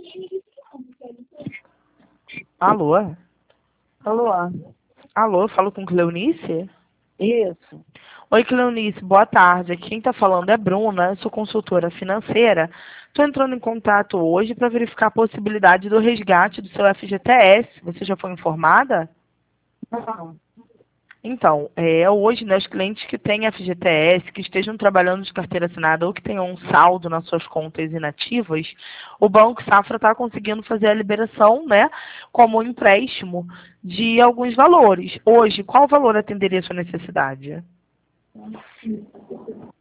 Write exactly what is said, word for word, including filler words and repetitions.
Alô? Alô? Alô, falo com Cleonice? Isso. Oi, Cleonice, boa tarde. Aqui quem está falando é Bruna, eu sou consultora financeira. Estou entrando em contato hoje para verificar a possibilidade do resgate do seu F G T S. Você já foi informada? Não. Então, é, hoje, né, os clientes que têm F G T S, que estejam trabalhando de carteira assinada ou que tenham um saldo nas suas contas inativas, o Banco Safra está conseguindo fazer a liberação, né, como um empréstimo de alguns valores. Hoje, qual valor atenderia a sua necessidade?